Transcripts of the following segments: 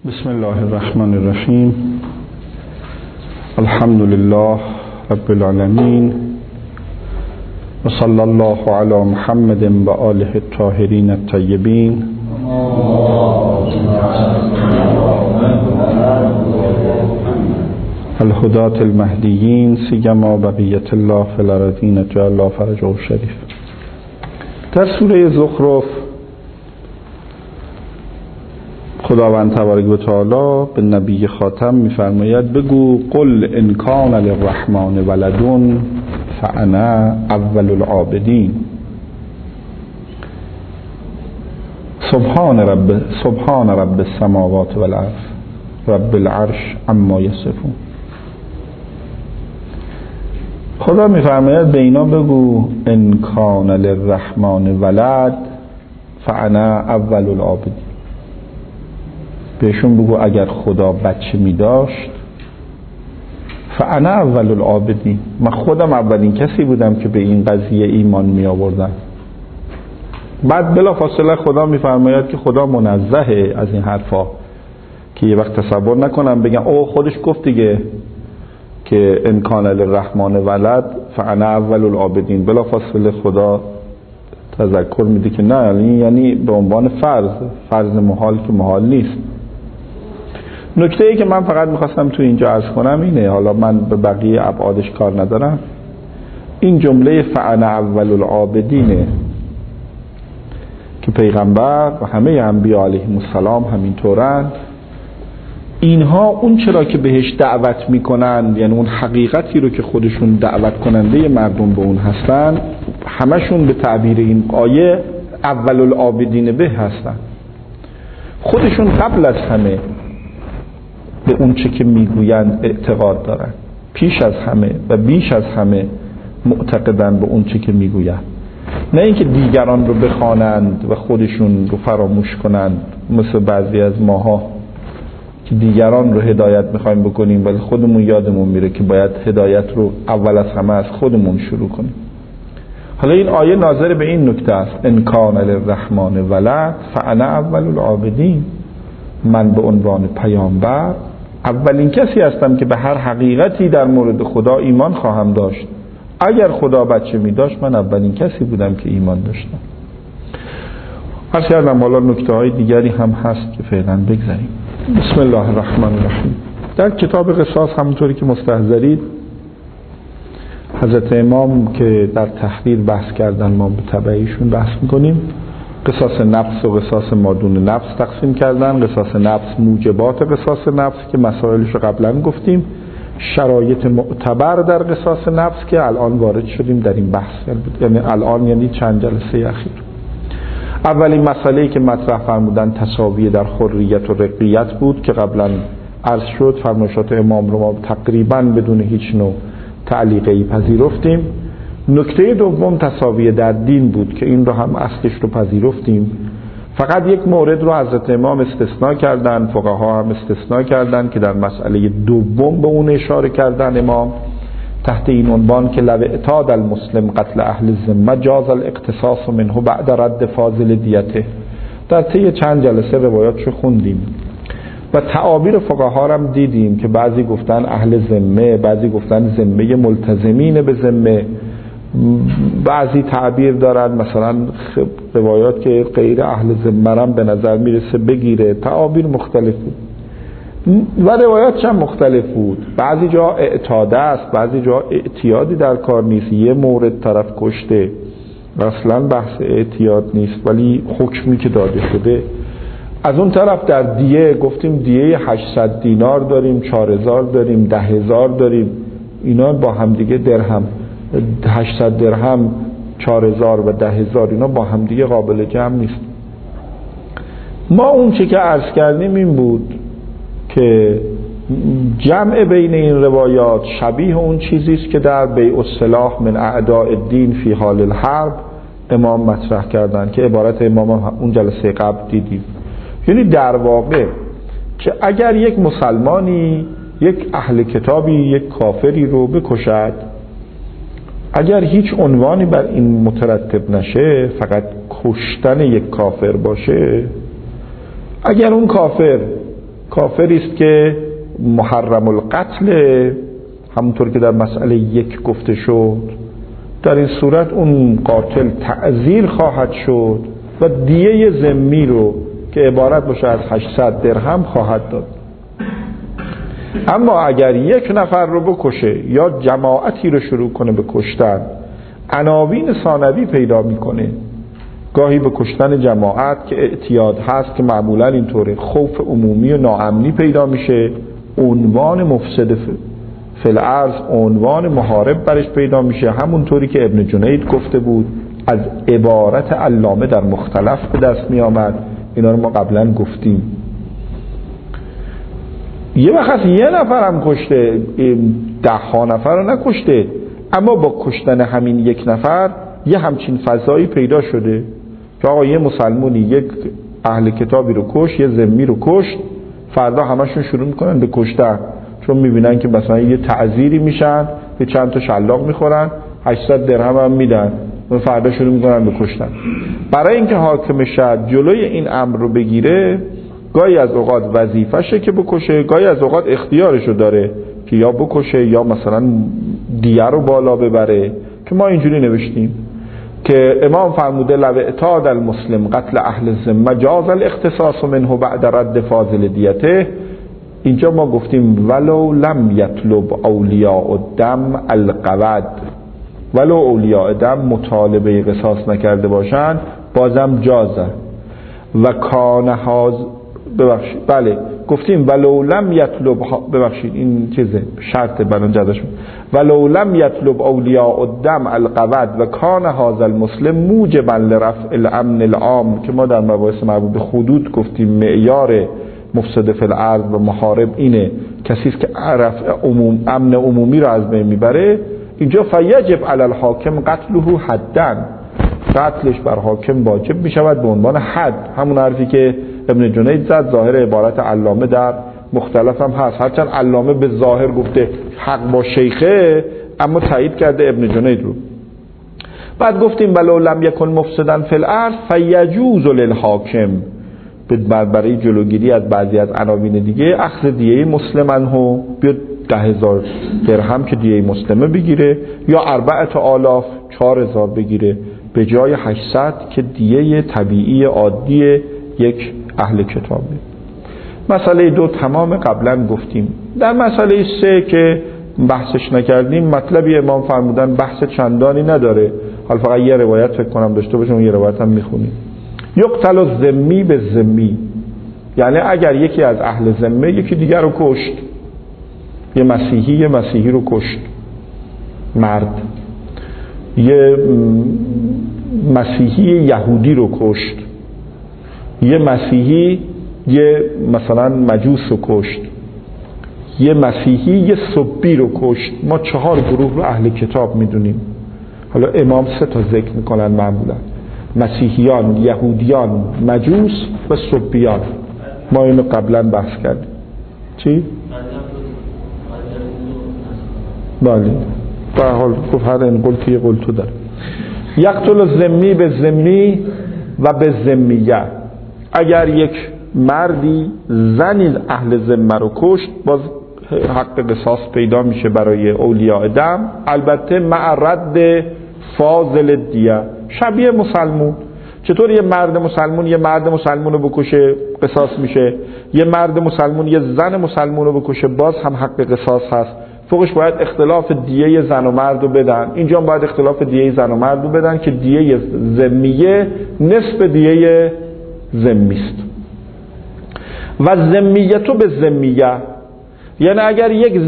بسم الله الرحمن الرحیم. الحمد لله رب العالمین و صلی الله علی محمد و آله الطاهرین الطیبین الهداة المهدیین سیما بقیة الله فی الارضین اجعل الله فرجه الشریف. در سوره زخرف خداوند تبارک و تعالی به نبی خاتم می‌فرماید بگو قل ان کان للرحمن ولد فانا اول العابدین. سبحان رب السماوات والارض رب العرش عما یصفون. خدا می‌فرماید به اینا بگو ان کان للرحمن ولد فانا اول العابدین. بهشون بگو اگر خدا بچه می داشت فانا اول العابدین، من خودم اولین کسی بودم که به این قضیه ایمان می آوردم. بعد بلافاصله خدا می فرماید که خدا منزهه از این حرفا که یه وقت تصور نکنم بگم او خودش گفت دیگه که ان کان للرحمن ولد فانا اول العابدین. بلافاصله خدا تذکر میده که نه، یعنی به عنوان فرض محال که محال نیست. نکته ای که من فقط میخواستم تو اینجا عرض کنم اینه، حالا من به بقیه ابعادش کار ندارم، این جمله فانا اول العابدینه که پیغمبر و همه انبیا علیهم السلام همینطورند. اینها اون چرا که بهش دعوت میکنند، یعنی اون حقیقتی رو که خودشون دعوت کننده مردم به اون هستن، همشون به تعبیر این آیه اول العابدین به هستن. خودشون قبل از همه به اون چه که میگویند اعتقاد دارن، پیش از همه و بیش از همه معتقدن به اون چه که میگویند، نه اینکه دیگران رو بخوانند و خودشون رو فراموش کنند، مثل بعضی از ماها که دیگران رو هدایت میخوایم بکنیم ولی خودمون یادمون میره که باید هدایت رو اول از همه از خودمون شروع کنیم. حالا این آیه ناظر به این نکته است، ان کان للرحمن ولد فانا اول العابدین. من به عنوان پیامبر اولین کسی هستم که به هر حقیقتی در مورد خدا ایمان خواهم داشت. اگر خدا بچه می داشت من اولین کسی بودم که ایمان داشتم. عرض کردم حالا نکته های دیگری هم هست که فعلا بگذاریم. بسم الله الرحمن الرحیم. در کتاب قصاص همونطوری که مستحضرید حضرت امام که در تحریر بحث کردن، ما به تبعیشون بحث میکنیم. قصاص نفس و قصاص مادون نفس تقسیم کردن. قصاص نفس موجبات قصاص نفس که مسائلش رو قبلا گفتیم، شرایط معتبر در قصاص نفس که الان وارد شدیم در این بحث، یعنی الان یعنی چند جلسه اخیر. اولین مسئله‌ای که مطرح فرمودن تساوی در حریت و رقیت بود که قبلا عرض شد. فرمایشات امام رو ما تقریبا بدون هیچ نوع تعلیقی پذیرفتیم. نکته دوم تساوی در دین بود که این رو هم اصلش رو پذیرفتیم. فقط یک مورد رو حضرت امام استثناء کردن، فقها هم استثناء کردن که در مسئله دوم به اون اشاره کردن امام تحت این عنوان که لو اعتاد المسلم قتل اهل الذمه جاز الاقتصاص منه بعد رد فاضل دیته. در طی چند جلسه روایاتشو خوندیم و تعابیر فقها هم دیدیم که بعضی گفتن اهل ذمه، بعضی گفتن ذمه ملتزمین به ذمه، بعضی تعبیر دارن مثلا روایات که غیر اهل ذمه به نظر میرسه بگیره. تعابیر مختلف بود و روایات هم مختلف بود. بعضی جا اعتاده است، بعضی جا اعتیادی در کار نیست، یه مورد طرف کشته، اصلا بحث اعتیاد نیست ولی حکمی که داده شده. از اون طرف در دیه گفتیم دیه 800 دینار داریم، 4000 داریم، 10000 داریم. اینا با هم دیگه درهم 800 درهم 4000 و 10000 اینا با هم دیگه قابل جمع نیست. ما اون چه که عرض کردیم این بود که جمع بین این روایات شبیه اون چیزی است که در بیع السلاح من اعداء الدین فی حال الحرب امام مطرح کردن که عبارت امام اون جلسه قبل دیدیم. یعنی در واقع که اگر یک مسلمانی یک اهل کتابی یک کافری رو بکشد، اگر هیچ عنوانی بر این مترتب نشه، فقط کشتن یک کافر باشه، اگر اون کافر کافری است که محرم القتل، همونطور که در مسئله 1 گفته شد. در این صورت اون قاتل تعزیر خواهد شد و دیه ذمی رو که عبارت باشه از 800 درهم خواهد داد. اما اگر یک نفر رو بکشه یا جماعتی رو شروع کنه به کشتن، عناوین ثانوی پیدا میکنه. گاهی به کشتن جماعت که اعتیاد هست که معمولا اینطوره، خوف عمومی و ناامنی پیدا میشه، عنوان مفسد فی الارض، عنوان محارب برش پیدا میشه، همونطوری که ابن جنید گفته بود از عبارت علامه در مختلف به دست می آمد. اینا رو ما قبلا گفتیم. یه وقت یه نفر هم کشته، 10 نفر رو نکشته، اما با کشتن همین یک نفر یه همچین فضایی پیدا شده که آقا یه مسلمونی یک اهل کتابی رو کشت، یه ذمی رو کشت، فردا همشون شروع میکنن به کشتن، چون میبینن که مثلا یه تعزیری میشن، یه چند تا شلاق میخورن، 800 درهم هم میدن و فردا شروع میکنن به کشتن. برای اینکه حاکم شد جلوی این امر رو بگیره، گاهی از اوقات وظیفشه که بکشه، گاهی از اوقات اختیارشو داره که یا بکشه یا مثلا دیه رو بالا ببره، که ما اینجوری نوشتیم که امام فرموده لو اعتاد المسلم قتل اهل الذمه جاز الاختصاص منه بعد رد فاضل دیته. اینجا ما گفتیم ولو لم یطلب اولیاء الدم القود، ولو اولیاء دم مطالبه قصاص نکرده باشن بازم جازه. و کانهاز بله گفتیم ولو لم یطلب، ببخشید این چیزه شرط برای جزاش، ولو لم یطلب اولیاء الدم القود و کان هذا المسلم موجبا لرفع الامن العام، که ما در مباحث مربوط به حدود گفتیم معیار مفسد فی الارض و محارب اینه، کسی است که رفع امن عمومی را از بین میبره. اینجا فیجب علی الحاکم قتله حدن، قتلش بر حاکم واجب می شود به عنوان حد، همون حرفی که ابن جنید زد. ظاهر عبارت علامه در مختلف هم هست، هرچند علامه به ظاهر گفته حق با شیخه، اما تایید کرده ابن جنید رو. بعد گفتیم ولو لم یکن مفسدن فی الارض فیجوز للحاکم، برای جلوگیری از بعضی از عناوین دیگه، اخذ دیه مسلمنه، بیاد 10,000 درهم که دیه مسلمه بگیره، یا 4,000 4,000 بگیره به جای 800 که دیه طبیعی عادی یک اهل کتابه. مسئله 2 تمام قبلا گفتیم. در مسئله 3 که بحثش نکردیم، مطلبی امام فرمودن بحث چندانی نداره، حالا فقط یه روایت فکر کنم داشته باشم، یه روایت هم میخونیم. یقتل الذمی به ذمی، یعنی اگر یکی از اهل ذمه یکی دیگر رو کشت، یه مسیحی رو کشت، مرد، یه مسیحی یهودی رو کشت، یه مسیحی یه مثلا مجوس رو کشت، یه مسیحی یه سبی رو کشت. ما 4 گروه رو اهل کتاب میدونیم، حالا امام 3 تا ذکر میکنن معمولا: مسیحیان، یهودیان، مجوس و سبیان. ما اینو قبلا بحث کردیم. چی؟ بله به حال گفت هر این قلت یه قلتو داره. یقتل الذمی به ذمی و به ذمیه، اگر یک مردی زنی اهل ذمه رو کشت، باز حق قصاص پیدا میشه برای اولیاء دم، البته مع رد فاضل دیه، شبیه مسلمون. چطور یه مرد مسلمون رو بکشه قصاص میشه، یه مرد مسلمون یه زن مسلمون رو بکشه باز هم حق قصاص هست. فوقش باید اختلاف دیه زن و مرد رو بدن، اینجا باید اختلاف دیه زن و مرد رو بدن که دیه ذمیه نصف دیه ذمی است. و ذمیتو به ذمیه، یعنی اگر یک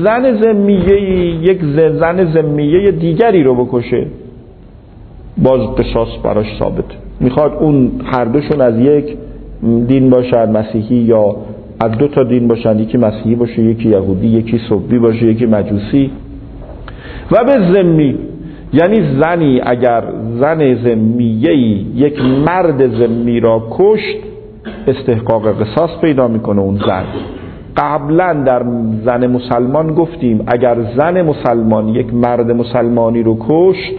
زن ذمیه دیگری رو بکشه باز قصاص براش ثابته. میخواد اون هر دوشون از یک دین باشن، مسیحی یا از 2 تا دین باشن، یکی مسیحی باشه، یکی یهودی، یکی سبی باشه، یکی مجوسی. و به ذمی یعنی زنی اگر زن ذمیه‌ای یک مرد ذمی را کشت استحقاق قصاص پیدا میکنه اون زن. قبلا در زن مسلمان گفتیم اگر زن مسلمان یک مرد مسلمانی رو کشت،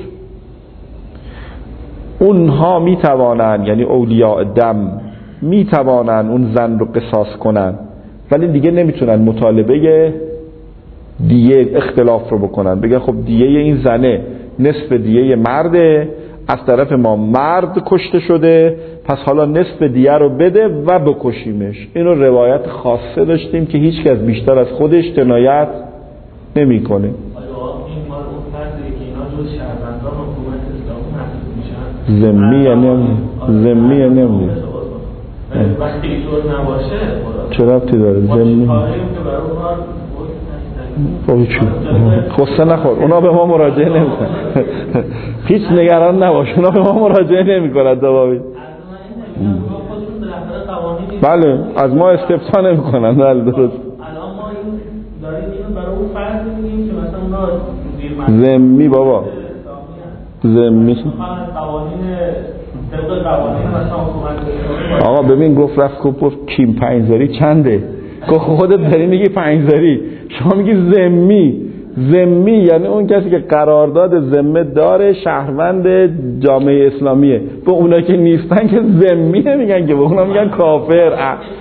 اونها میتوانن، یعنی اولیاء دم میتوانن اون زن رو قصاص کنن، ولی دیگه نمیتونن مطالبه دیه اختلاف رو بکنن، بگن خب دیه این زنه نصف دیه مرده، از طرف ما مرد کشته شده، پس حالا نصف دیه رو بده و بکشیمش. اینو روایت خاصه داشتیم که هیچ کس بیشتر از خودش جنایت نمی کنه. ذمی یا نمی وقتی اینطور نباشه چه ربطی داره ذمی؟ خسته نخور، اونا به ما مراجعه نمیکنن. هیچ نگران نباش، اونا به ما مراجعه نمیکنن. دوابی بله از ما استفسار نمیکنن. بله درست. الان ما این داریم اینو برای اون فرض میگیم که مثلا اونا ذمی بابا ذمی آقا ببین گفت رفت گفت کیم پنجزاری چنده، گفت خودت داری میگی پنجزاری، شما میگی ذمی یعنی اون کسی که قرارداد ذمه داره، شهروند جامعه اسلامیه. به اونا که نیستن که ذمی نمیگن، که به اونا میگن کافر.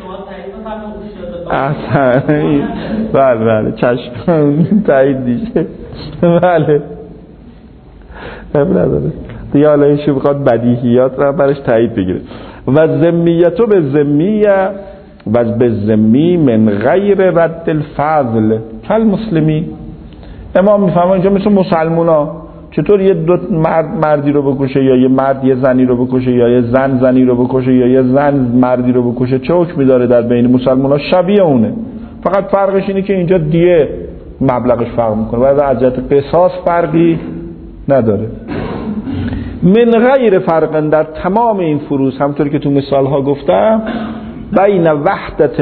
احسن. بله چشم تایید دیشه. بله نداره دیگه، حالا این شو بخواد بدیهیات رو برش تایید بگیره. و ذمیتو به ذمیه و به ذمی من غیر رد الفضل کل مسلمی. امام میفهمه اینجا مثل مسلمونا چطور یه دو مردی رو بکشه، یا یه مرد یه زنی رو بکشه، یا یه زن زنی رو بکشه، یا یه زن مردی رو بکشه، چه حکمی داره در بین مسلمونا؟ شبیه اونه، فقط فرقش اینه که اینجا دیه مبلغش فرق میکنه و از جهت قصاص فرقی نداره. من غیر فرق در تمام این فروض، همطوری که تو مثال ها گفتم، بین وحدت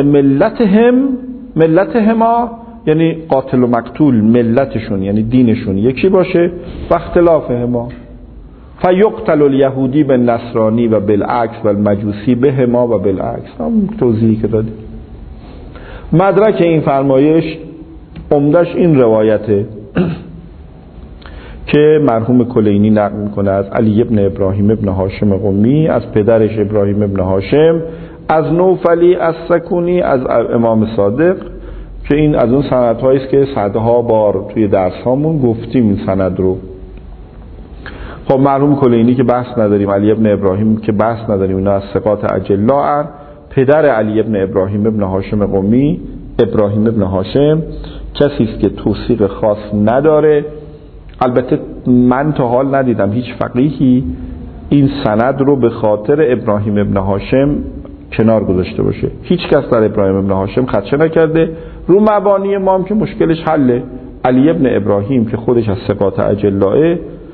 ملتهما یعنی قاتل و مقتول ملتشون یعنی دینشون یکی باشه، و اختلافهما فیقتل الیهودی به نصرانی و بالعکس و المجوسی بهما و بالعکس. هم توضیحی که دادیم. مدرک این فرمایش عمدش این روایته که مرحوم کلینی نقل میکنه از علی ابن ابراهیم ابن هاشم قمی، از پدرش ابراهیم ابن هاشم، از نوفلی از سکونی، از امام صادق، که این از اون سندهایی است که صدها بار توی درس هامون گفتیم این سند رو. خب مرحوم کلینی که بحث نداریم، علی ابن ابراهیم که بحث نداریم، اینا از ثقات اجلاء. پدر علی ابن ابراهیم ابن هاشم قمی، ابراهیم ابن هاشم، کسی است که توثیق خاص نداره. البته من تا حال ندیدم هیچ فقیهی این سند رو به خاطر ابراهیم ابن هاشم کنار گذاشته باشه. هیچ کس در ابراهیم ابن هاشم خدشه نکرده. رو مبانی ما هم که مشکلش حله. علی ابن ابراهیم که خودش از ثقات اجلاء،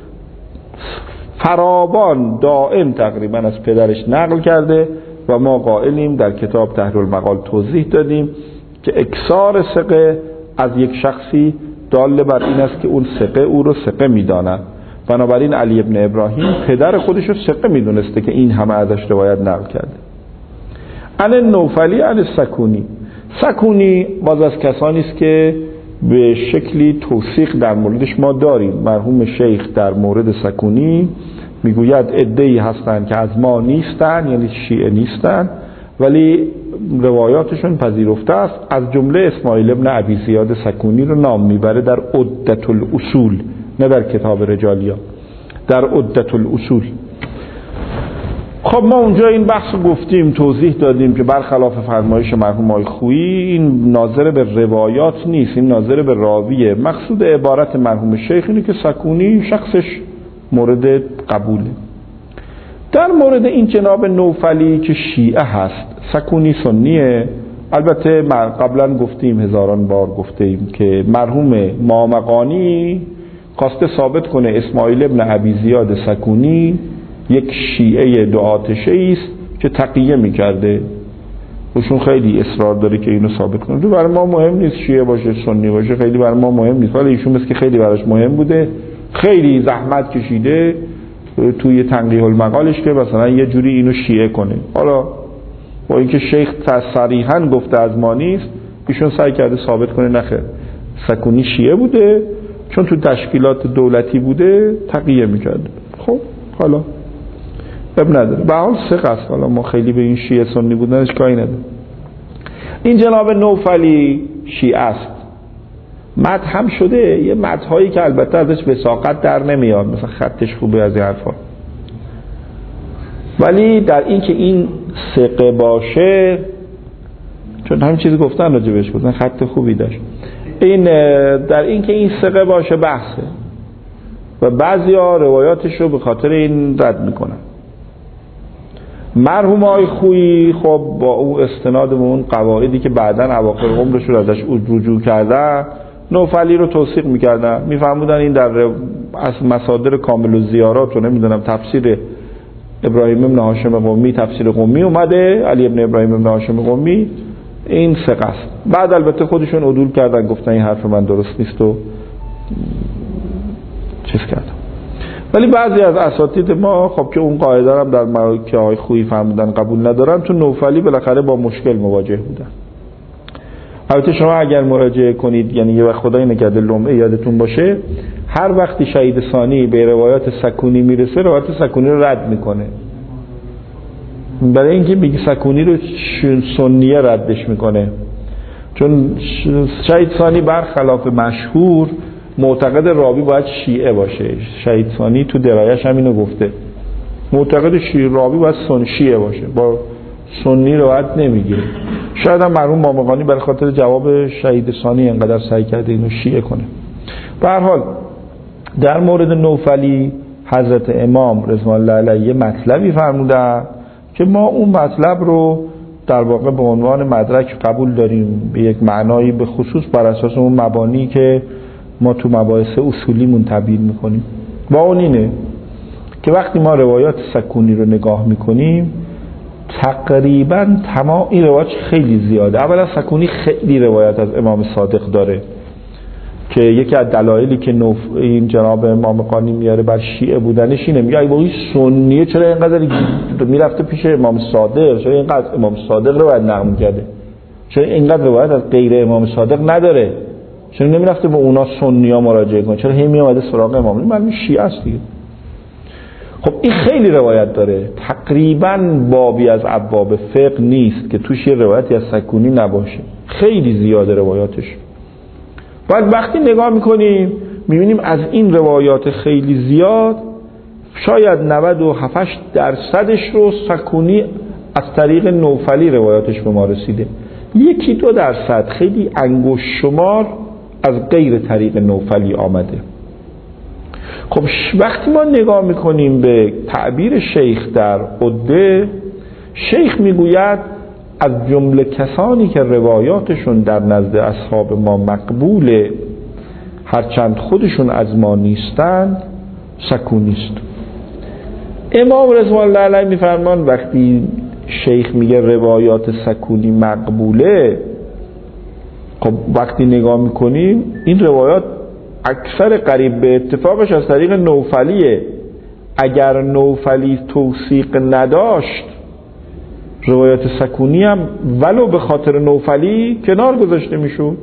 فراوان دائم تقریبا از پدرش نقل کرده و ما قائلیم در کتاب تحریر المقال توضیح دادیم که اکثار ثقه از یک شخصی دال بر این است که اون ثقه او رو ثقه میداند. بنابراین علی ابن ابراهیم پدر خودش رو ثقه میدونسته که این همه ازش روایت نقل کرده. عن نوفلی عن سکونی. سکونی باز از کسانی است که به شکلی توثیق در موردش ما داریم. مرحوم شیخ در مورد سکونی میگوید عده‌ای هستند که از ما نیستن، یعنی شیعه نیستن، ولی روایاتشون پذیرفته است. از جمله اسماعیل ابن ابی زیاد سکونی رو نام میبره در عدة الاصول، نه در کتاب رجالیا، در عدة الاصول. خب ما اونجا این بحث رو گفتیم، توضیح دادیم که برخلاف فرمایش مرحوم آقای خویی این ناظر به روایات نیست، این ناظر به راویه. مقصود عبارت مرحوم شیخ اینه که سکونی شخصش مورد قبوله. در مورد این جناب نوفلی که شیعه هست، سکونی سنیه. البته قبلا گفتیم، هزاران بار گفتیم که مرحوم مامقانی خواسته ثابت کنه اسماعیل ابن ابی زیاد سکونی یک شیعه دو آتشه‌ای است که تقیه میکرده. وشون خیلی اصرار داره که اینو ثابت کنه. برای ما مهم نیست شیعه باشه سنی باشه، خیلی برای ما مهم نیست، ولی ایشون مثل که خیلی براش مهم بوده، خیلی زحمت کشیده توی تنقیح المقالش که مثلا یه جوری اینو شیعه کنه. حالا با اینکه شیخ صریحاً گفته از ما نیست، ایشون سعی کرده ثابت کنه نخیر سکونی شیعه بوده، چون تو تشکیلات دولتی بوده تقیه میکرده. خب حالا اب نداره، به حال ثقه است، حالا ما خیلی به این شیعه سنی بودنش کاری نداره. این جناب نوفلی شیعه است، مدح هم شده، یه مدحایی که البته ازش وثاقت در نمیاد، مثلا خطش خوبه از این حرفا، ولی در این که این ثقه باشه، چون همین چیزی گفتن راجبش، گفتن خط خوبی داشت، این در این که این ثقه باشه بحثه و بعضیا روایاتش رو به خاطر این رد میکنن. مرحوم آقای خویی خب با او استناد به اون قواعدی که بعداً اواخر عمرش رو ازش رجوع کردن، نوفلی رو توثیق میکردن، میفهمودن این در از مصادر کامل الزیارات و نمیدونم تفسیر ابراهیم ابن هاشم قمی، تفسیر قمی اومده، علی ابن ابراهیم ابن هاشم قمی، این ثقه است. بعد البته خودشون عدول کردن، گفتن این حرف من درست نیست و چیز کردم. ولی بعضی از اساتید ما خب که اون قاعده هم در مراکه های خویی فهمیدن قبول ندارن، تو نوفلی بالاخره با مشکل مواجه بودن. البته شما اگر مراجعه کنید، یعنی یه وقت خدای نکرده لمعه یادتون باشه، هر وقتی شهید ثانی به روایات سکونی میرسه، روایات سکونی رو رد میکنه، برای اینکه میگه سکونی رو سنیه ردش میکنه، چون شهید ثانی برخلاف مشهور معتقد راوی باید شیعه باشه. شهید ثانی تو درایش هم اینو گفته، معتقد راوی باید شیعه باشه، با سنی روایت نمیگیره. شاید هم مرحوم مامقانی برای خاطر جواب شهید ثانی اینقدر سعی کرده اینو شیعه کنه. به هر حال در مورد نوفلی حضرت امام رضوان الله علیه مطلبی فرمودن که ما اون مطلب رو در واقع به عنوان مدرک قبول داریم به یک معنایی، به خصوص بر اساس اون مبانی که ما تو مباحث اصولیمون تعبیر میکنیم. با اون اینه که وقتی ما روایات سکونی رو نگاه میکنیم، تقریبا تمام این روایات خیلی زیاده. اولا سکونی خیلی روایت از امام صادق داره که یکی از دلایلی که این جناب امام قانی میاره بر شیعه بودنش اینه، میگه ای با این سنیه چرا اینقدر میرفته پیش امام صادق، چرا اینقدر امام صادق روایت نقل کرده، چرا اینقدر روایت از غیر امام صادق نداره، چرا نمیرفته به اونا سنی‌ها مراجعه کنه، چرا هی میومده سراغ امام؟ این معلومه شیعه است دیگه. خب این خیلی روایت داره، تقریبا بابی از ابواب فقه نیست که توش یه روایتی از سکونی نباشه، خیلی زیاده روایاتش. بعد وقتی نگاه میکنیم میبینیم از این روایات خیلی زیاد شاید 97-8% رو سکونی از طریق نوفلی روایاتش به ما رسیده، 1-2% خیلی انگشت شمار از غیر طریق نوفلی آمده. خب وقتی ما نگاه میکنیم به تعبیر شیخ در عده، شیخ میگوید از جمله کسانی که روایاتشون در نزد اصحاب ما مقبوله هرچند خودشون از ما نیستند، سکونی است. امام رضوان الله علیه میفرمان وقتی شیخ میگه روایات سکونی مقبوله، خب وقتی نگاه میکنیم این روایات اکثر قریب به اتفاقش از طریق نوفلیه. اگر نوفلی توثیق نداشت، روایات سکونی هم ولو به خاطر نوفلی کنار گذاشته میشود.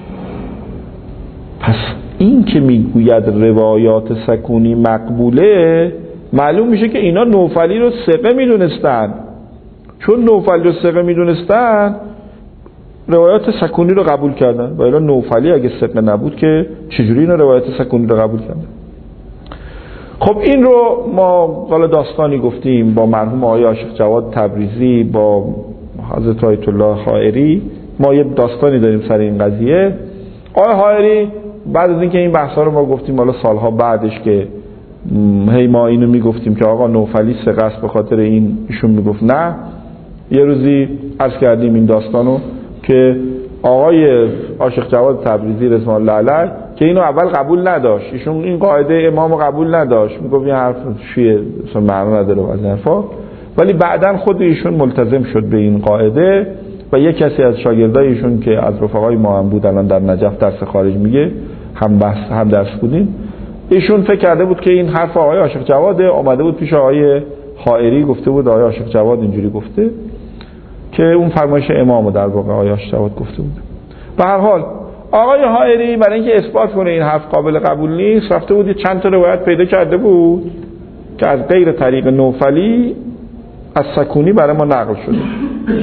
پس این که میگوید روایات سکونی مقبوله، معلوم میشه که اینا نوفلی رو ثقه میدونستن. چون نوفلی رو ثقه میدونستن، روایات سکونی رو قبول کردن. و الا نوفلی اگه ثقه نبود که چجوری اینا روایات سکونی رو قبول کردن؟ خب این رو ما حالا داستانی گفتیم با مرحوم آقای عاشق جواد تبریزی، با حضرت آیت الله حائری، ما یه داستانی داریم سر این قضیه. آقای حائری بعد از اینکه این بحثا رو ما گفتیم، حالا سالها بعدش که هی ما اینو میگفتیم که آقا نوفلی ثقه است، به خاطر این ایشون میگفت نه. یه روزی عرض کردیم این داستانو که آقای عاشق جواد تبریزی رضوان الله علیه که اینو اول قبول نداشت، ایشون این قاعده امامو قبول نداشت، میگفت این حرف شیعه اصلا معنی نداره و از این حرفا، ولی بعداً خود ایشون ملتزم شد به این قاعده و یک کسی از شاگردای ایشون که از رفقای ما هم بود، الان در نجف درس خارج میگه، هم درس بودیم، ایشون فکر کرده بود که این حرف آقای عاشق جواد، اومده بود پیش آقای حائری گفته بود آقای عاشق جواد اینجوری گفته، که اون فرمایش امامو در واقع آقای عاشق جواد گفته بود. به هر حال آقای حائری برای اینکه اثبات کنه این حرف قابل قبول نیست، رفته بود چند تا روایت پیدا کرده بود که از غیر طریق نوفلی از سکونی برای ما نقل شده.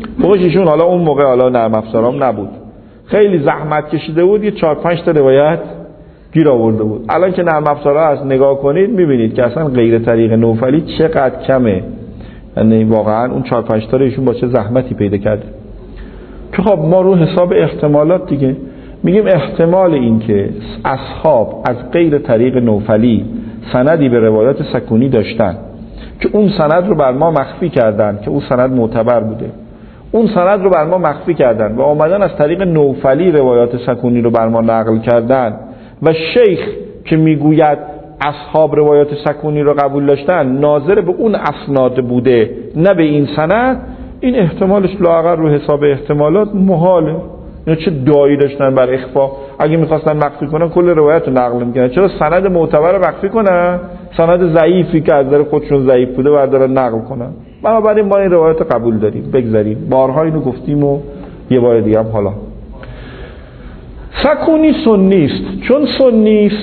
بخش ایشون حالا اون موقع حالا نرم افزارام نبود، خیلی زحمت کشیده بود، یه 4-5 تا روایت گیر آورده بود. الان که نرم افزارها هست نگاه کنید میبینید که اصلا غیر طریق نوفلی چقدر کمه، یعنی واقعا اون 4-5 تا ایشون با چه زحمتی پیدا کرده. که خب ما رو حساب احتمالات دیگه میگیم احتمال این که اصحاب از غیر طریق نوفلی سندی به روایات سکونی داشتن که اون سند رو بر ما مخفی کردن، که اون سند معتبر بوده، اون سند رو بر ما مخفی کردن و آمدن از طریق نوفلی روایات سکونی رو بر ما نقل کردن و شیخ که میگوید اصحاب روایات سکونی رو قبول داشتن ناظر به اون اسناد بوده نه به این سند، این احتمالش لااقل رو حساب احتمالات محاله. اینا چه دایی داشتن بر اخفا؟ اگه میخواستن مخفی کنن کل روایت رو نقل میکنن، چرا سند معتبر رو مخفی کنن؟ سند ضعیفی که از نظر خودشون ضعیف بوده بردارن نقل کنن. بنابراین ما این روایت قبول داریم، بگذاریم. بارها اینو گفتیم و یه بار دیگه هم حالا سکونی سنی است. چون سنی است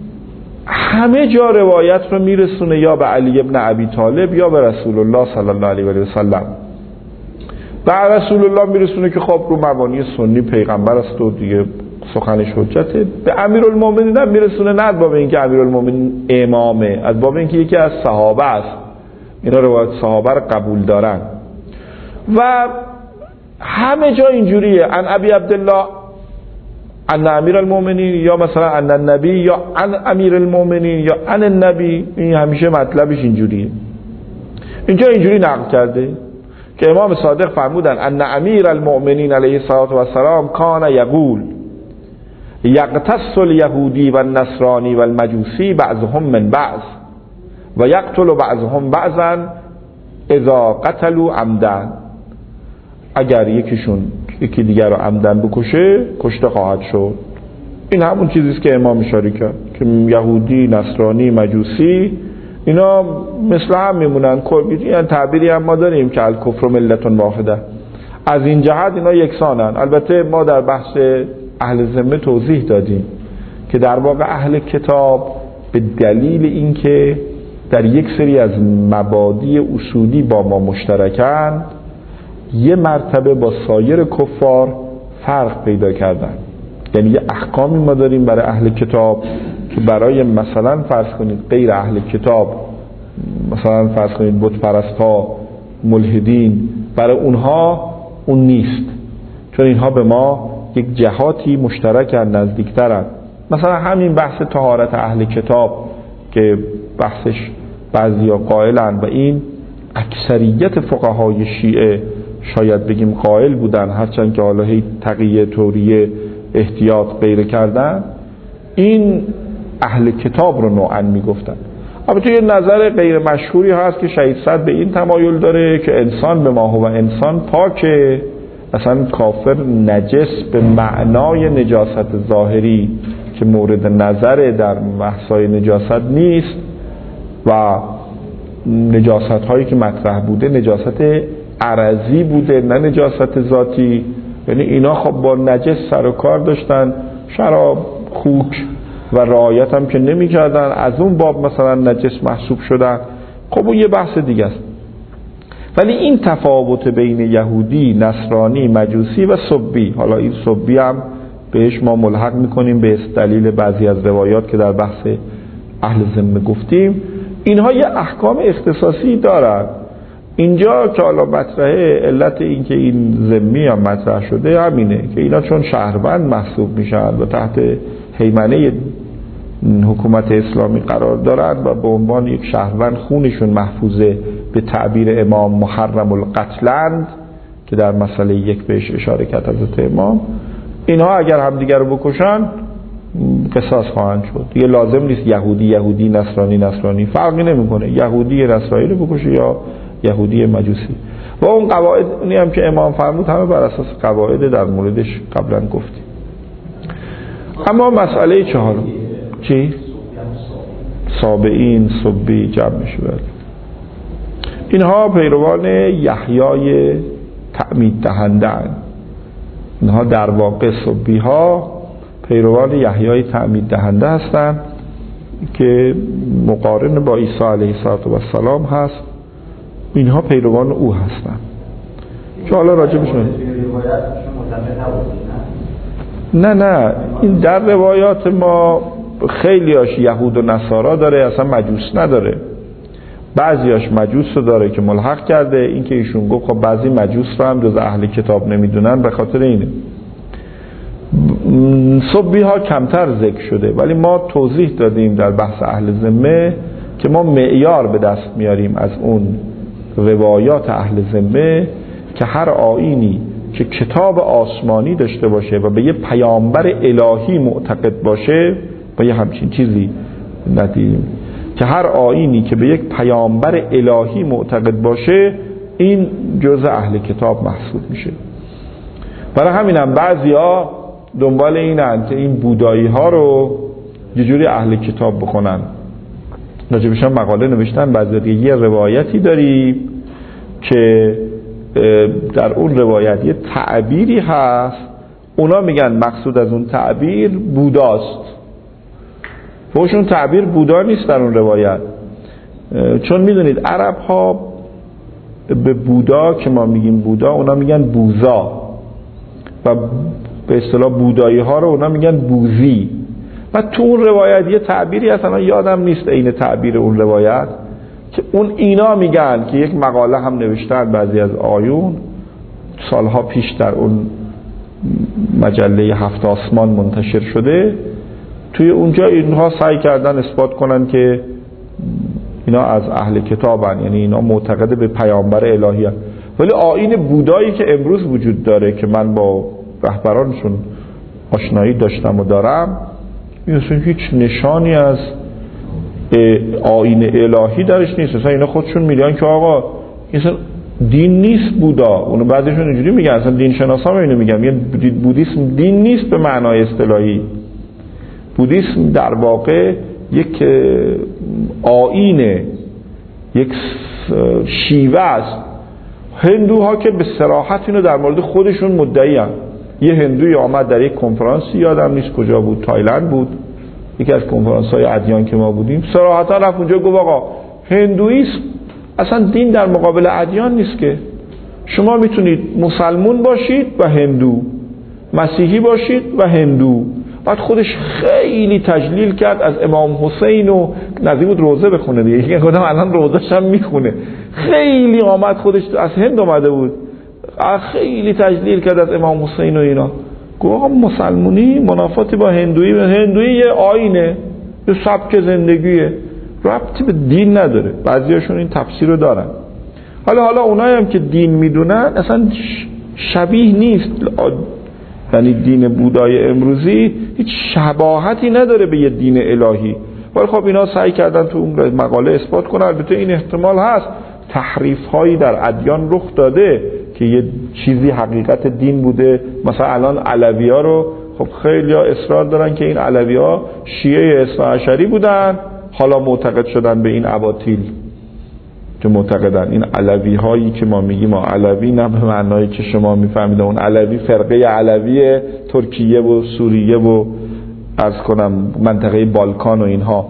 همه جا روایت رو میرسونه یا به علی ابن ابی طالب یا به رسول الله صلی الله علیه و سلم. به رسول الله میرسونه که خب رو مبانی سنی پیغمبر است و دیگه سخنش حجته. به امیرالمومنین هم میرسونه نه از باب اینکه امیرالمومنین امامه، از باب اینکه یکی از صحابه است، اینا روایت صحابه رو قبول دارن. و همه جا اینجوریه، ان ابی عبدالله ان امیرالمومنین یا مثلا ان النبی یا ان امیرالمومنین یا ان النبی، این همیشه مطلبش اینجوریه. اینجا اینجوری نقل کرده که امام صادق فرمودن ان امیر المؤمنین علیه الصلاه و السلام کان یقول یقتص الیهودی و النصرانی و المجوسی بعضهم من بعض و یقتل بعضهم بعضا اذا قتلوا عمدا. اگر یکی دیگر رو عمدن بکشه کشته خواهد شد. این همون چیزیست که امام اشاره کرد که یهودی، نصرانی، مجوسی اینا مثل هم میمونن. یعنی تعبیری هم ما داریم که الکفر ملت واحده، از این جهت اینا یکسانن. البته ما در بحث اهل ذمه توضیح دادیم که در واقع اهل کتاب به دلیل اینکه در یک سری از مبادی اصولی با ما مشترکند یه مرتبه با سایر کفار فرق پیدا کردن. یعنی یه احکامی ما داریم برای اهل کتاب که برای مثلا فرض کنید غیر اهل کتاب، مثلا فرض کنید بت پرستا، ملحدین، برای اونها اون نیست، چون اینها به ما یک جهاتی مشترکن، نزدیکترن. مثلا همین بحث طهارت اهل کتاب که بحثش بعضیا قائلن و این اکثریت فقهای شیعه شاید بگیم قائل بودن، هرچند که حالا هی تقیه توریه احتیاط غیره کردن، این اهل کتاب رو نوعا میگفتن. البته یه نظر غیر مشهوری هست که شهید صدر به این تمایل داره که انسان به ما هو انسان پاکه، اصلا کافر نجس به معنای نجاست ظاهری که مورد نظر در بحث‌های نجاست نیست و نجاست هایی که مطرح بوده نجاست عرضی بوده نه نجاست ذاتی. یعنی اینا خب با نجس سر و کار داشتن، شراب، خوک و رعایت هم که نمی کردن، از اون باب مثلا نجس محسوب شدن. خب اون یه بحث دیگه است. ولی این تفاوت بین یهودی، نصرانی، مجوسی و سبی، حالا این سبی هم بهش ما ملحق میکنیم به دلیل بعضی از روایات که در بحث اهل ذمه گفتیم، اینها یه احکام اختصاصی دارن. اینجا که حالا مطرحه علت این که این ذمی هم مطرح شده همینه که اینا چون شهروند محسوب میشن و تحت هیمنه حکومت اسلامی قرار دارن و به عنوان یک شهروند خونشون محفوظه، به تعبیر امام محرم القتلند که در مسئله یک بهش اشاره کرد حضرت امام، اینها اگر همدیگر رو بکشن قصاص خواهند شد. دیگه لازم نیست یهودی، نصرانی فرقی نمیکنه، یهودی نصرانی رو بکشه یا یهودی مجوسی. و اون قواعدی هم که امام فرمود همه بر اساس قواعد در موردش قبلا گفتیم. اما مسئله چهارم چی؟ سابعین، سبی جمع میشه. اینها پیروان یحیای تعمید دهنده اند. اینها در واقع سبی ها پیروان یحیای تعمید دهنده هستند که مقارن با عیسی علیه السلام هست. اینها پیروان او هستند. که حالا راجبشون نه این در روایات ما خیلیاش یهود و نصارا داره، اصلا مجوس نداره. بعضیاش مجوس رو داره که ملحق کرده. این که ایشون گفت خب بعضی مجوس رو هم جز اهل کتاب نمیدونن، به خاطر اینه. صبحی ها کمتر ذکر شده، ولی ما توضیح دادیم در بحث اهل ذمه که ما معیار به دست میاریم از اون روایات اهل ذمه که هر آیینی که کتاب آسمانی داشته باشه و به یه پیامبر الهی معتقد باشه، با یه همچین چیزی ندیدیم که هر آیینی که به یک پیامبر الهی معتقد باشه این جزء اهل کتاب محسوب میشه. برای همینم بعضیا دنبال اینن که این بودایی ها رو یه جوری اهل کتاب بکنن. راجبشان مقاله نوشتن. بعضی دیگه یه روایتی داریم که در اون روایت یه تعبیری هست، اونا میگن مقصود از اون تعبیر بوداست. فوشون تعبیر بودا نیست در اون روایت، چون میدونید عرب ها به بودا که ما میگیم بودا، اونا میگن بوزا، و به اصطلاح بودایی ها رو اونا میگن بوزی. و تو اون روایت یه تعبیری هست، انا یادم نیست این تعبیر اون روایت، که اون اینا میگن که یک مقاله هم نوشتن بعضی از آیون سالها پیش در اون مجله هفت آسمان منتشر شده. توی اونجا اینها سعی کردن اثبات کنن که اینا از اهل کتابن، یعنی اینا معتقد به پیامبر الهی هستن. ولی آیین بودایی که امروز وجود داره که من با رهبرانشون آشنایی داشتم و دارم، این اصلا هیچ نشانی از آیین الهی درش نیست. اصلا اینا خودشون میگن که آقا این اصلا دین نیست بودا. اونو بعدشون اینجوری میگن، اصلا دین شناسا هم اینو میگن، بودیسم دین نیست به معنای اصطلاحی. بودیسم در واقع یک آیینه، یک شیوه است. هندوها که به صراحت اینو در مورد خودشون مدعی هستند. یه هندوی آمد در یک کنفرانسی، یادم نیست کجا بود، تایلند بود، یکی از کنفرانس‌های ادیان که ما بودیم، صراحتا رفت اونجا گفت آقا هندویسم اصلا دین در مقابل ادیان نیست، که شما میتونید مسلمون باشید و هندو، مسیحی باشید و هندو. بعد خودش خیلی تجلیل کرد از امام حسین و نزدیک بود روزه بخونه دیگه، یکی گفتم الان روزه‌ش هم میخونه. خیلی آمد خودش از هند اومده بود، خیلی تجلیل کرد از امام حسین و اینا. گفت آقا مسلمونی منافاتی با هندویی؟ هندویی یه آینه، یه سبک زندگیه، ربطی به دین نداره. بعضیاشون این تفسیر رو دارن. حالا اونایی هم که دین میدونن اصلا شبیه نیست، یعنی دین بودای امروزی هیچ شباهتی نداره به یه دین الهی. ولی خب اینا سعی کردن تو اون مقاله اثبات کنن. البته این احتمال هست تحریف هایی در ادیان رخ داده که یه چیزی حقیقت دین بوده. مثلا الان علوی ها رو خب خیلی ها اصرار دارن که این علوی ها شیعه اثناعشری بودن، حالا معتقد شدن به این اباطیل که معتقدن این علوی هایی که ما میگیم علوی نه به معنایی که شما میفهمید، اون علوی فرقه علوی ترکیه و سوریه و عرض کنم منطقه بالکان و اینها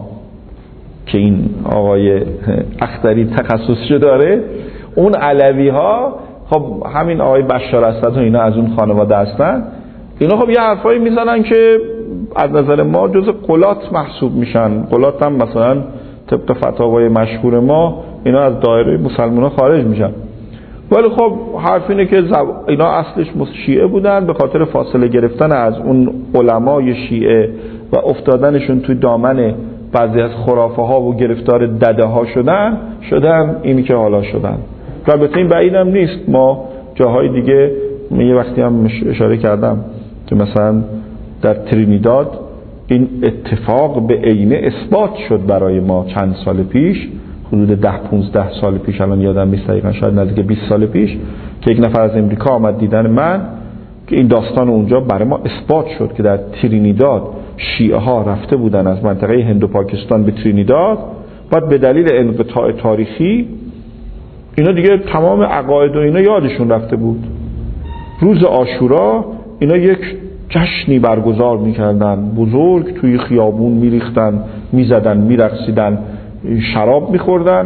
که این آقای اختری تخصصشو داره، اون علوی ها خب همین آقای بشار اسد و اینا از اون خانواده هستن. اینا خب یه حرفایی میزنن که از نظر ما جز قلات محسوب میشن. قلات هم مثلا طبق فتاوای مشهور ما اینا از دایره مسلمانان خارج میشن. ولی خب حرف اینه که اینا اصلش شیعه بودن، به خاطر فاصله گرفتن از اون علمای شیعه و افتادنشون توی دامن بعضی از خرافه ها و گرفتار دده ها شدن اینی که حالا شدن. البته این بعیدم نیست، ما جاهای دیگه یه وقتی هم اشاره کردم که مثلا در ترینیداد این اتفاق به عینه اثبات شد برای ما چند سال پیش، حدود 10-15 سال پیش، الان یادم نیست دقیقاً، شاید نزدیک 20 سال پیش، که یک نفر از امریکا آمد دیدن من که این داستان اونجا برای ما اثبات شد که در ترینیداد شیعه ها رفته بودن از منطقه هند و پاکستان به ترینیداد، بعد به دلیل انقطاع تاریخی اینا دیگه تمام عقاید و اینا یادشون رفته بود. روز عاشورا اینا یک جشنی برگزار میکردن بزرگ، توی خیابون میریختن، میزدن، میرقصیدن، شراب میخوردن.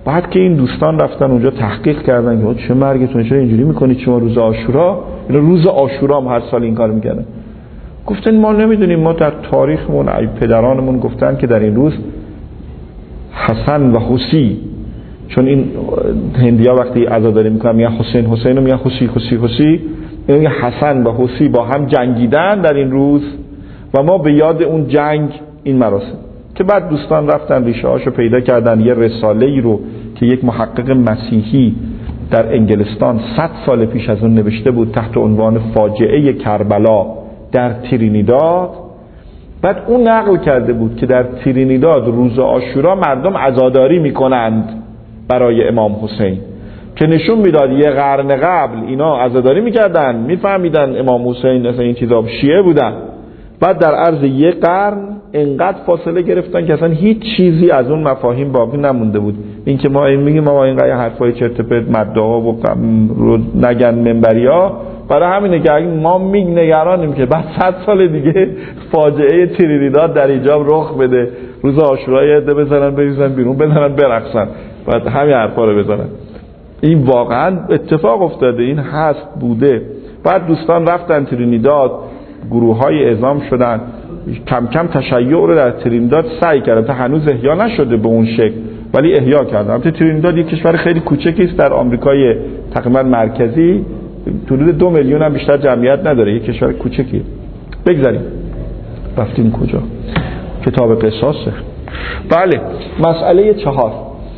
بعد که این دوستان رفتن اونجا تحقیق کردن که چه مرگتون، چرا اینجوری میکنید شما روز عاشورا؟ روز عاشورا هم هر سال این کار میکنن. گفتن ما نمیدونیم، ما در تاریخمون پدرانمون گفتن که در این روز حسن و حسی، چون این هندیا وقتی عزاداری میکنن میگن حسین حسین و میگن حسی حسی حسی، یعنی حسن و حسی با هم جنگیدن در این روز و ما به یاد اون جنگ این مراسم. که بعد دوستان رفتن ریشه هاشو پیدا کردن، یه رساله‌ای رو که یک محقق مسیحی در انگلستان 100 سال پیش از اون نوشته بود تحت عنوان فاجعه کربلا در ترینیداد، بعد اون نقل کرده بود که در ترینیداد روز عاشورا مردم عزاداری میکنند برای امام حسین، که نشون میداد یه قرن قبل اینا عزاداری میکردن، میفهمیدن امام حسین مثلا این چیزا شیعه بودن، بعد در عرض یک قرن انقدر فاصله گرفتن که اصلا هیچ چیزی از اون مفاهیم باقی نمونده بود. این که ما میگیم ما اینقدر حرفای چرت و پرت مدعا و رو نگن منبریا، برای همینه که ما نگرانیم که بعد 100 سال دیگه فاجعه ترینیداد در ایجاب رخ بده، روز عاشورا یه عده بزنن بریزن بیرون بزنن برقصن، بعد همین حرفا رو بزنن. این واقعا اتفاق افتاده، این هست بوده. بعد دوستان رفتن ترینیداد، گروه‌های اعزام شدن، کم کم تشیع رو در ترینیداد سعی کردن، تا هنوز احیا نشده به اون شکل ولی احیا کردن. البته ترینیداد یک کشور خیلی کوچکی است در آمریکای تقریبا مرکزی، حدود 2 میلیون هم بیشتر جمعیت نداره، یک کشور کوچکی. بگذاریم رفتیم کجا؟ کتاب قصاصه. بله، مسئله 4.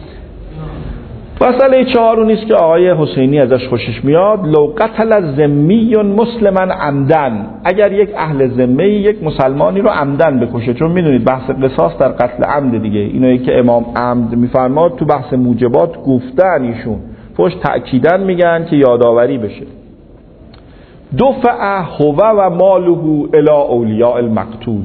مسئله 4 اون نیست که آقای حسینی ازش خوشش میاد. لو قتل ذمی مسلما عمدن، اگر یک اهل ذمه یک مسلمانی رو عمدن بکشه، چون میدونید بحث قصاص در قتل عمد دیگه، اینایی که امام عمد میفرماد تو بحث موجبات گفتن، ایشون فوش تأکیدن میگن که یادآوری بشه. دفع هو و ماله الی اولیاء المقتول،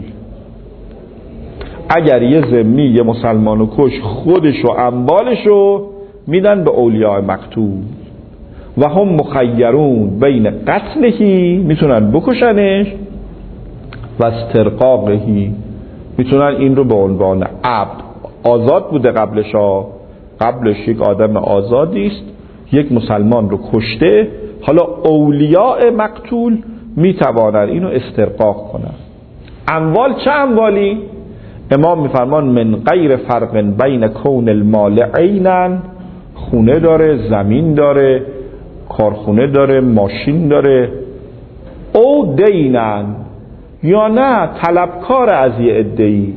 اگر یه ذمی یه مسلمانو کش، خودش و اموالشو میدن به اولیاء مقتول و هم مخیرون بین قتلهی، میتونن بکشنش، و استرقاقهی، میتونن این رو به عنوان عبد، آزاد بوده قبلش یک آدم آزادی است، یک مسلمان رو کشته، حالا اولیاء مقتول میتوانن اینو استرقاق کنن. اموال چه اموالی؟ امام میفرمان من غیر فرق بین کون المال عینن، خونه داره، زمین داره، کارخونه داره، ماشین داره، او دینن، یا نه طلبکار از یه عده‌ای،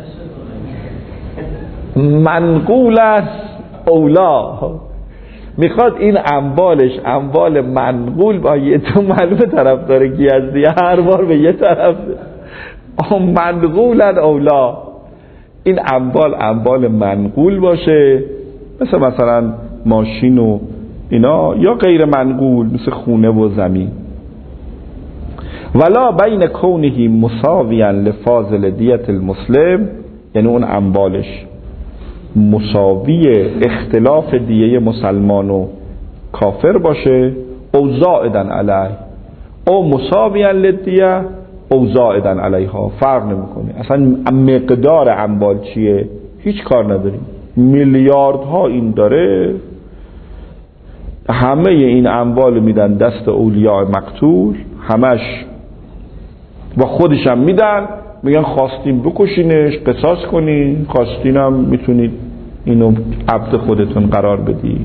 منقول است اولا، میخواد این اموالش اموال منقول با یه تو معلومه طرفدار کی هستی، هر بار به یه طرف منقولن اولا، این اموال منقول باشه، مثلا ماشین و اینا، یا غیر منقول مثل خونه و زمین. ولا بین کونه مساویا لفاضل دیت المسلم، یعنی اون اموالش مساوی اختلاف دیه مسلمان و کافر باشه، او زائدن علیه، او مساویا لدیه او زائدن علیها، فرق نمیکنه، اصلا مقدار اموال چیه هیچ کار نداریم. میلیاردها این داره، همه این اموال میدن دست اولیاء مقتول، همش و خودش هم میدن، میگن خواستیم بکشینش قصاص کنین، خواستینم میتونید اینو عبد خودتون قرار بدید.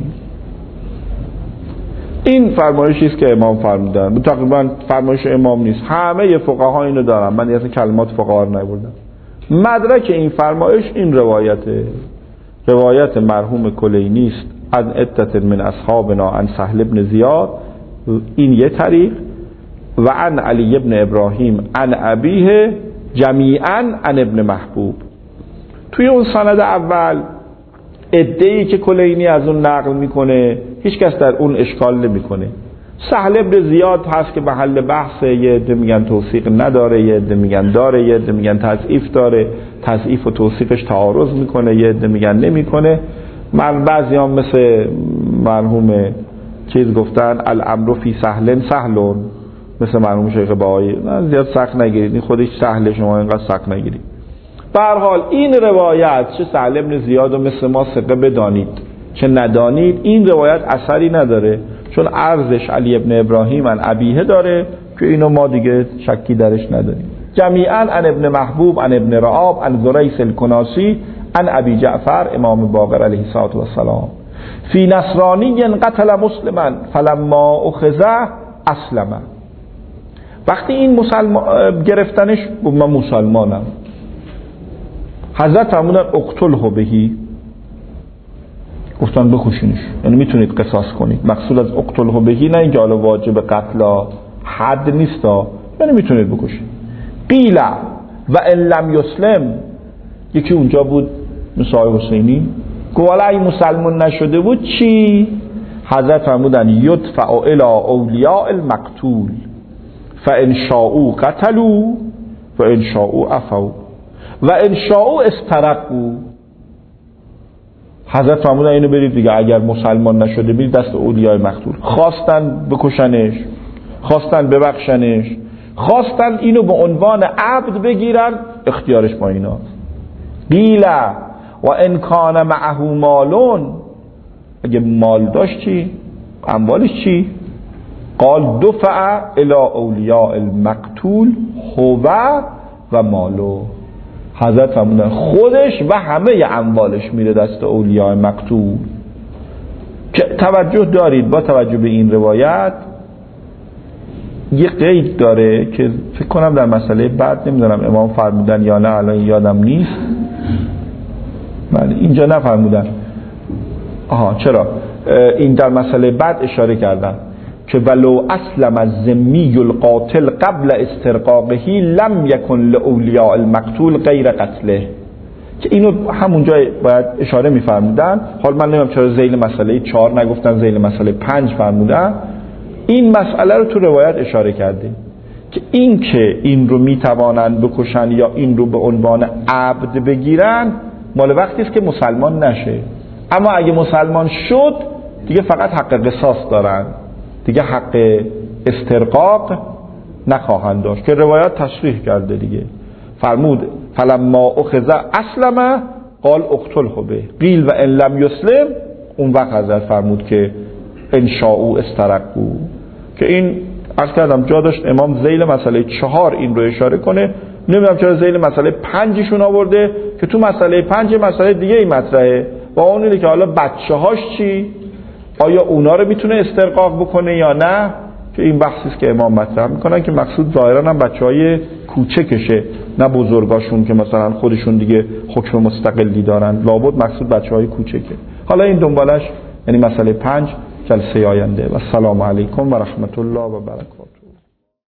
این فرمایشی است که امام فرمودن، تقریبا فرمایش امام نیست، همه فقها اینو دارن، من اصلا کلمات فقها رو نبردم. مدرک این فرمایش این روایت مرحوم کلینی است از عدت من اصحابنا عن سهل بن زیاد، این یه طریق، و عن علی بن ابراهیم عن ابیه جمیعا عن ابن محبوب. توی اون سند اول ادعی که کلینی از اون نقل میکنه هیچ کس در اون اشکال نمیکنه. سهل بن زیاد هست که محل بحث، یه عده میگن توثیق نداره، یه عده میگن داره، یه عده میگن تضعیف داره، تضعیف و توثیقش تعارض میکنه، یه عده میگن نمیکنه. من بعضیام مثل مرحوم چیز گفتن الامر فی سهل سهلون، مثل مرحوم شیخ بهایی، زیاد سخت نگیرید، این خودش سهله، شما اینقدر سخت نگیرید. به هر حال این روایت چه سهل بن زیاد و مثل ما ثقه بدانید، که ندانید این روایت اثری نداره، چون عرضش علی ابن ابراهیم عن ابیه داره که اینو ما دیگه شکی درش نداریم. جمیعا عن ابن محبوب عن ابن رعاب عن زریس الکناسی عن ابی جعفر امام باقر علیه السلام فی نصرانی قتل مسلما فلما اخذ اسلم. وقتی این گرفتنش من مسلمانم، حضرت فرمودن اقتله بهی، گفتن بکشینش، یعنی میتونید قصاص کنید. مقصود از اقتله بهی نه اینکه حالا واجب قتل حد نیست، یعنی میتونید بکشید. قیل و ان لم یسلم، یکی اونجا بود مثال حسینی گفت والا این مسلمان نشده بود چی؟ حضرت فرمودن یدفع الی اولیاء المقتول فان شاءوا قتلوا و ان شاءوا عفوا و ان شاءوا استرقوا. حضرت فرمودن اینو برید دیگه، اگر مسلمان نشده برید دست اولیاء مقتول، خواستن بکشنش، خواستن ببخشنش، خواستن اینو به عنوان عبد بگیرن، اختیارش با ایناست. قیل و ان کان معه مالون، اگه مال داشت چی؟ اموالش چی؟ قال دفع الی اولیاء المقتول هو و مالو. حضرت فرمودن خودش و همه اموالش میره دست اولیاء مقتول. که توجه دارید با توجه به این روایت یه قید داره که فکر کنم در مسئله بعد، نمیدونم امام فرمودن یا نه، الان یادم نیست. اینجا نفرمودن، چرا این در مسئله بعد اشاره کردن که ولو اسلم الذمی القاتل قبل استرقاقه لم یکن لاولیاء المقتول غیر قتله، که اینو همونجا باید اشاره میفرمودن. حال من نمیدونم چرا ذیل مسئله 4 نگفتن، ذیل مسئله 5 فرمودن. این مسئله رو تو روایت اشاره کرده که این که این رو میتوانند بکشن یا این رو به عنوان عبد بگیرن مال وقتی است که مسلمان نشه، اما اگه مسلمان شد دیگه فقط حق قصاص دارن، دیگه حق استرقاق نخواهند داشت، که روایت تصریح کرده دیگه. فرمود فلما اخذ اسلم قال اقتله به، قیل و ان لم یسلم، اون وقت حضرت فرمود که ان شاءوا استرقوا. که این عرض کردم جا داشت امام ذیل مسئله 4 این رو اشاره کنه، نمیدونم چرا ذیل مسئله 5شون آورده که تو مسئله 5 مسئله دیگه ای مطرحه و اون اینه که حالا بچه‌هاش چی؟ آیا اونا رو میتونه استرقاق بکنه یا نه؟ که این بحثی است که امام مطرح میکنن که مقصود ظاهرا هم بچهای کوچکشه، نه بزرگاشون که مثلا خودشون دیگه حکم مستقلی دارن، لابد مقصود بچهای کوچکه. حالا این دنبالش یعنی مسئله 5 جلسه آینده. و السلام علیکم و رحمت الله و برکاته.